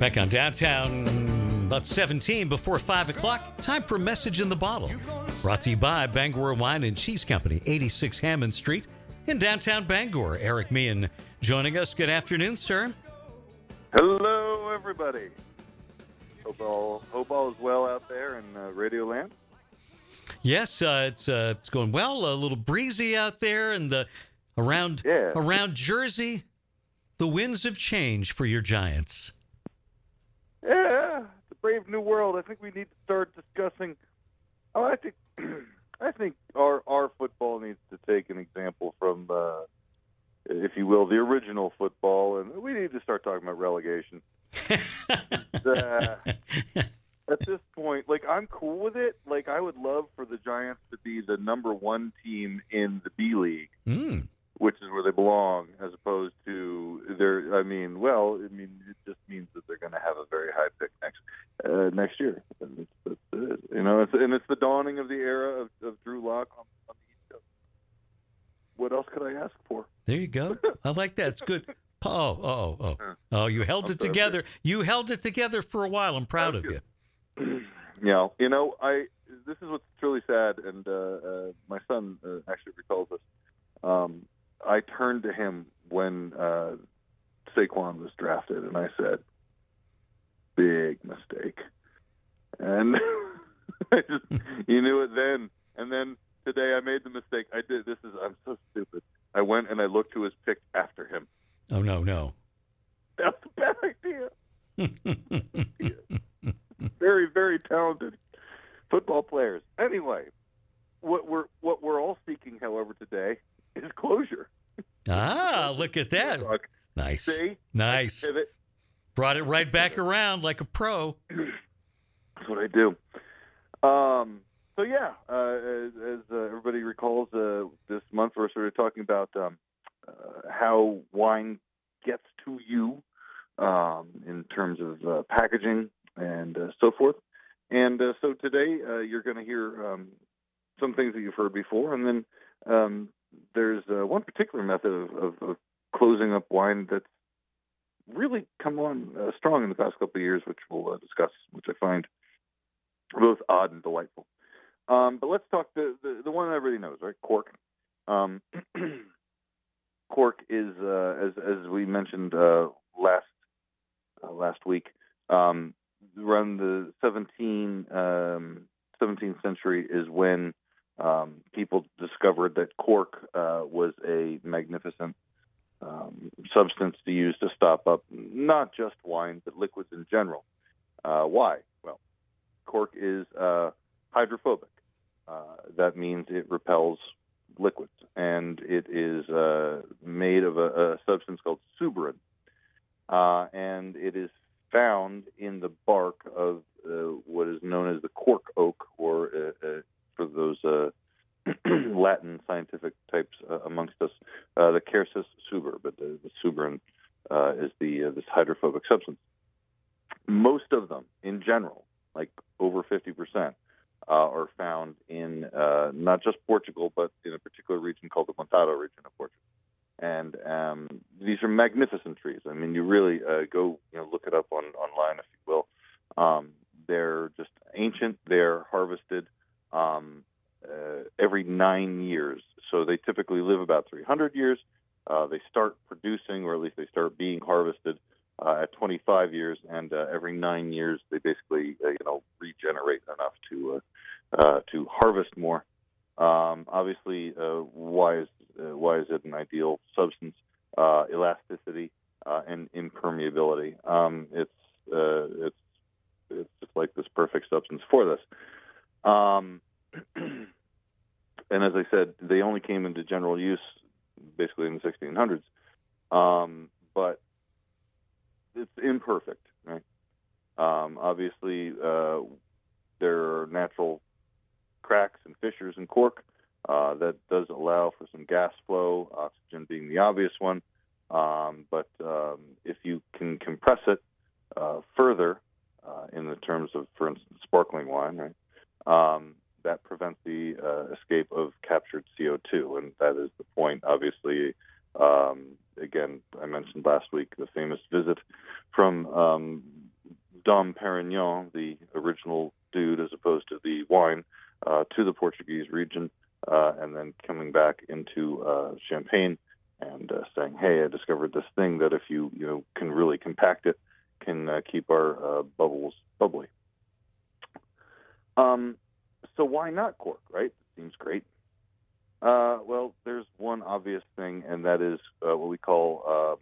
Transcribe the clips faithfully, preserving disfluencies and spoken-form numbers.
Back on downtown, about seventeen before five o'clock. Time for Message in the Bottle. Brought to you by Bangor Wine and Cheese Company, eighty-six Hammond Street in downtown Bangor. Eric Meehan joining us. Good afternoon, sir. Hello, everybody. Hope all, hope all is well out there in uh, Radio Land. Yes, uh, it's uh, it's going well. A little breezy out there, and the around yeah. around Jersey, the winds have changed for your Giants. Yeah, it's a brave new world. I think we need to start discussing. Oh, I think I think our our football needs to take an example from, uh, if you will, the original football, and we need to start talking about relegation. uh, at this point, like, I'm cool with it. Like, I would love for the Giants to be the number one team in the B League, mm. which is where they belong, as opposed to their. I mean, well, I mean, it just means that they're going to have a very high pick next uh, next year. And it's, it's, it's, you know, it's, and it's the dawning of the era of, of Drew Lock on, on the East Coast. What else could I ask for? There you go. I like that. It's good. Oh, oh, oh, oh! You held it together. You held it together for a while. I'm proud of you. Yeah, you know, I. This is what's truly sad, and uh, uh, my son uh, actually recalls this. Um, I turned to him when uh, Saquon was drafted, and I said, "Big mistake." And I just, you knew it then. And then today, I made the mistake. I did. This is. I'm so stupid. I went and I looked who was picked after him. Oh no, no. That's a bad idea. Very, very talented football players. Anyway, what we're what we're all seeking, however, today is closure. Ah, look at that. Nice. See? Nice. Brought it right back around like a pro. That's what I do. Um, so, yeah, uh, as, as uh, everybody recalls, uh, this month we're sort of talking about um, uh, how wine gets to you um, in terms of uh, packaging and uh, so forth. And uh, so today uh, you're going to hear um, some things that you've heard before, and then um, there's uh, one particular method of, of, of closing up wine that's really come on uh, strong in the past couple of years, which we'll uh, discuss, which I find both odd and delightful. Um, but let's talk the, the the one that everybody knows, right? Cork. Um, Cork is, uh, as as we mentioned uh, last uh, last week, um, around the seventeen, um, seventeenth century is when um, people discovered that cork uh, was a magnificent um, substance to use to stop up not just wine, but liquids in general. Uh, why? Well, cork is uh, hydrophobic. Uh, that means it repels liquids, and it is uh, made of a, a substance called suberin, uh, and it is found in the bark of uh, what is known as the cork oak, or uh, uh, for those uh, Latin scientific types uh, amongst us, uh, the Quercus suber, but the, the suberin uh, is the uh, this hydrophobic substance. Most of them, in general, like over fifty percent, uh, are found in uh, not just Portugal, but in a particular region called the Montado region of Portugal. And um, these are magnificent trees. I mean, you really uh, go, you know, look it up on online, if you will. Um, they're just ancient. They're harvested um, uh, every nine years. So they typically live about three hundred years. Uh, they start producing, or at least they start being harvested uh, at twenty-five years, and uh, every nine years they basically, uh, you know, regenerate enough to uh, uh, to harvest more. Um, obviously, uh, why is uh, why is it an ideal substance? Uh, elasticity uh, and impermeability. Um, it's uh, it's it's just like this perfect substance for this. Um, and as I said, they only came into general use basically in the sixteen hundreds, um, but it's imperfect, right? Um, obviously, uh, there are natural cracks and fissures in cork. Uh, that does allow for some gas flow, oxygen being the obvious one. Um, but um, if you can compress it uh, further, uh, in the terms of, for instance, sparkling wine, right, um, that prevents the uh, escape of captured C O two, and that is the point. Obviously, um, again, I mentioned last week the famous visit from um, Dom Perignon, the original dude, as opposed to the wine, uh, to the Portuguese region, uh, and then coming back into uh, Champagne and uh, saying, "Hey, I discovered this thing that if you you know can really compact it, can uh, keep our uh, bubbles bubbly." Um, so why not cork, right? Seems great. Uh, well, there's one obvious thing, and that is uh, what we call,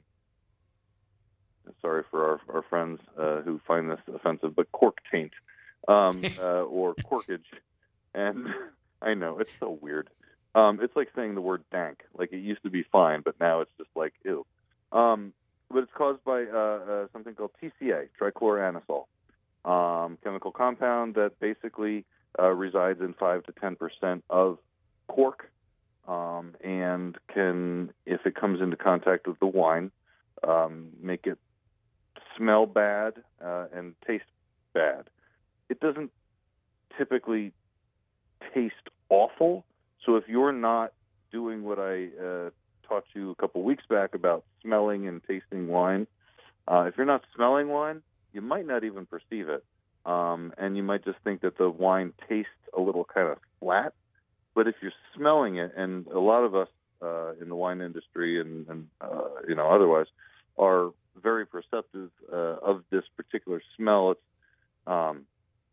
uh, sorry for our, our friends uh, who find this offensive, but cork taint, um, uh, or corkage. And I know, it's so weird. Um, it's like saying the word dank. Like, it used to be fine, but now it's just like, ew. Um, but it's caused by uh, uh, something called T C A, trichloroanisole. Um, chemical compound that basically uh, resides in five to ten percent of cork, um, and can, if it comes into contact with the wine, um, make it smell bad uh, and taste bad. It doesn't typically taste awful, so if you're not doing what I uh, taught you a couple weeks back about smelling and tasting wine, uh, if you're not smelling wine, you might not even perceive it, um, and you might just think that the wine tastes a little kind of flat. But if you're smelling it, and a lot of us uh, in the wine industry and, and uh, you know otherwise are very perceptive uh, of this particular smell, it's um,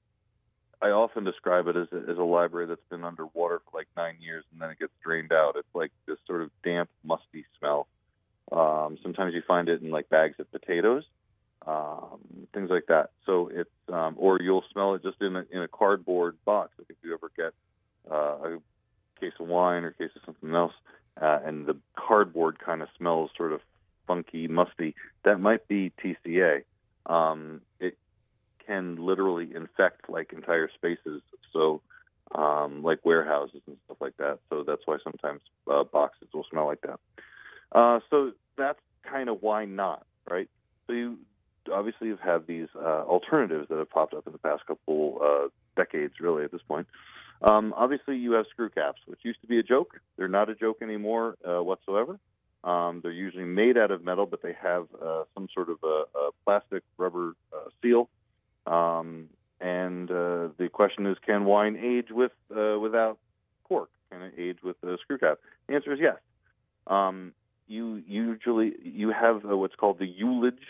I often describe it as a, as a library that's been underwater for like nine years and then it gets drained out. It's like this sort of damp, musty smell. Um, sometimes you find it in like bags of potatoes. Um, things like that. So it's, um, or you'll smell it just in a, in a cardboard box. Like if you ever get uh, a case of wine or a case of something else, uh, and the cardboard kind of smells sort of funky, musty, that might be T C A. Um, it can literally infect like entire spaces. So, um, like warehouses and stuff like that. So that's why sometimes uh, boxes will smell like that. Uh, so that's kind of why not, right? So you obviously have had these uh, alternatives that have popped up in the past couple uh, decades, really, at this point. Um, obviously, you have screw caps, which used to be a joke. They're not a joke anymore uh, whatsoever. Um, they're usually made out of metal, but they have uh, some sort of a, a plastic rubber uh, seal. Um, and uh, the question is, can wine age with uh, without cork? Can it age with a screw cap? The answer is yes. Um, you usually you have uh, what's called the ullage,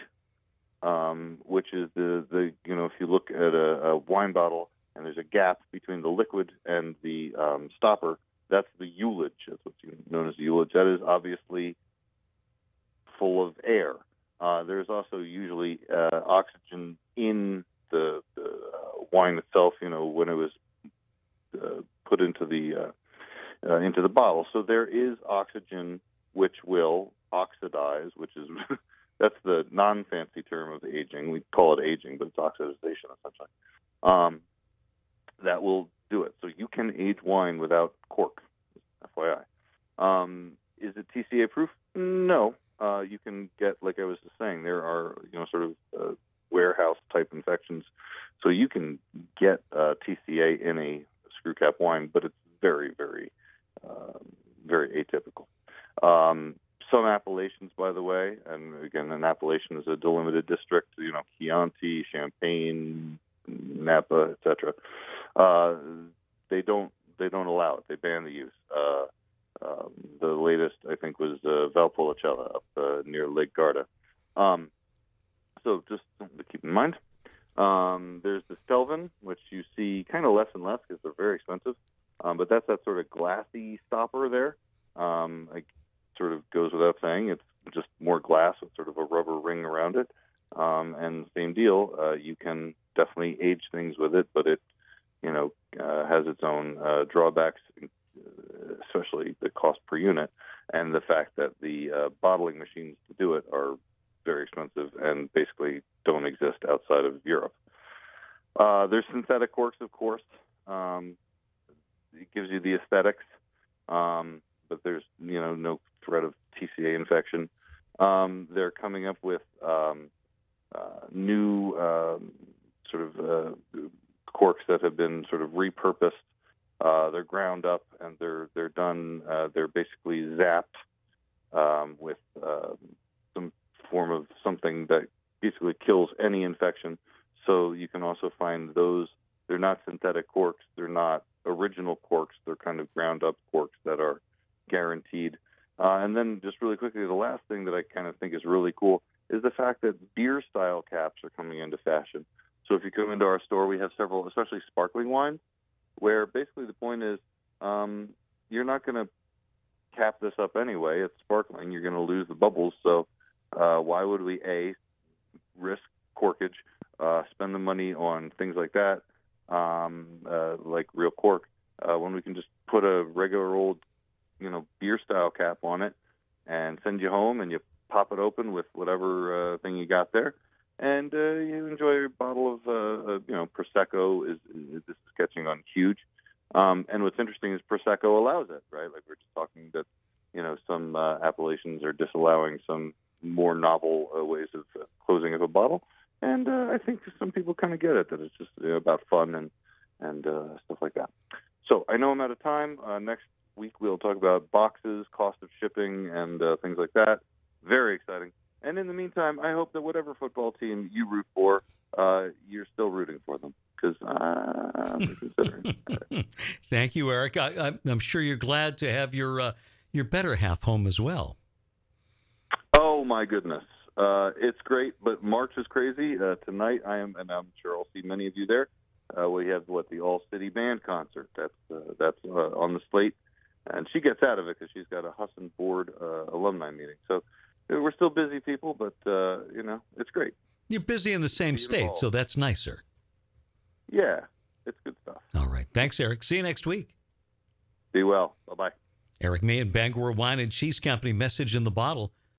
um, which is the, the you know if you look at a, a wine bottle and there's a gap between the liquid and the um, stopper, that's the ullage. That's what's known as the ullage. That is obviously full of air. Uh, there's also usually uh, oxygen in the, the uh, wine itself. You know when it was uh, put into the uh, uh, into the bottle. So there is oxygen which will oxidize, which is that's the non-fancy term of aging. We call it aging, but it's oxidization essentially. Um, that will do it. So you can age wine without cork, F Y I. Um, is it T C A proof? No. Uh, you can get, like I was just saying, there are you know sort of uh, warehouse type infections, so you can get uh, T C A in a screw cap wine, but it's very, very, uh, very atypical. Um, some appellations, by the way, and again, an appellation is a delimited district. You know, Chianti, Champagne, Napa, et cetera. Uh, they don't they don't allow it. They ban the use. Uh, um, the latest, I think, was uh, Valpolicella up uh, near Lake Garda. Um, so just something to keep in mind. Um, there's the Stelvin, which you see kind of less and less because they're very expensive. Um, but that's that sort of glassy stopper there. Um, like sort of goes without saying. It's just more glass with sort of a rubber ring around it. Um, and same deal. Uh, you can definitely age things with it, but it, you know, uh, has its own uh, drawbacks, especially the cost per unit, and the fact that the uh, bottling machines to do it are very expensive and basically don't exist outside of Europe. Uh, there's synthetic corks, of course. Um, it gives you the aesthetics, um, but there's you know no threat of T C A infection. Um, they're coming up with um, uh, new um, sort of uh, corks that have been sort of repurposed. Uh, they're ground up and they're they're done. Uh, they're basically zapped um, with uh, some form of something that basically kills any infection. So you can also find those. They're not synthetic corks. They're not original corks. They're kind of ground up corks that are guaranteed. Uh, and then just really quickly, the last thing that I kind of think is really cool is the fact that beer style caps are coming into fashion. So if you come into our store, we have several, especially sparkling wines, where basically the point is um, you're not going to cap this up anyway. It's sparkling. You're going to lose the bubbles. So uh, why would we, A, risk corkage, uh, spend the money on things like that, um, uh, like real cork, uh, when we can just put a regular old, you know, beer style cap on it and send you home and you pop it open with whatever uh, thing you got there, and uh, you enjoy a bottle of, uh, uh, you know, Prosecco. Is, is this is catching on huge. Um, and what's interesting is Prosecco allows it, right? Like we're just talking that, you know, some uh, appellations are disallowing some more novel uh, ways of uh, closing of a bottle. And uh, I think some people kind of get it, that it's just, you know, about fun and, and uh, stuff like that. So I know I'm out of time. Uh, next week we'll talk about boxes, cost of shipping, and uh, things like that. Very exciting. And in the meantime, I hope that whatever football team you root for, uh, you're still rooting for them, because uh, I'm considering. Thank you, Eric. I, I'm sure you're glad to have your uh, your better half home as well. Oh my goodness, uh, it's great. But March is crazy. Uh, tonight, I am, and I'm sure I'll see many of you there. Uh, we have what the All City Band concert. That's uh, that's uh, on the slate, and she gets out of it because she's got a Husson Board uh, alumni meeting. So we're still busy people, but uh, you know, it's great. You're busy in the same state, so that's nicer. Yeah, it's good stuff. All right. Thanks, Eric. See you next week. Be well. Bye-bye. Eric Meehan, Bangor Wine and Cheese Company, message in the bottle.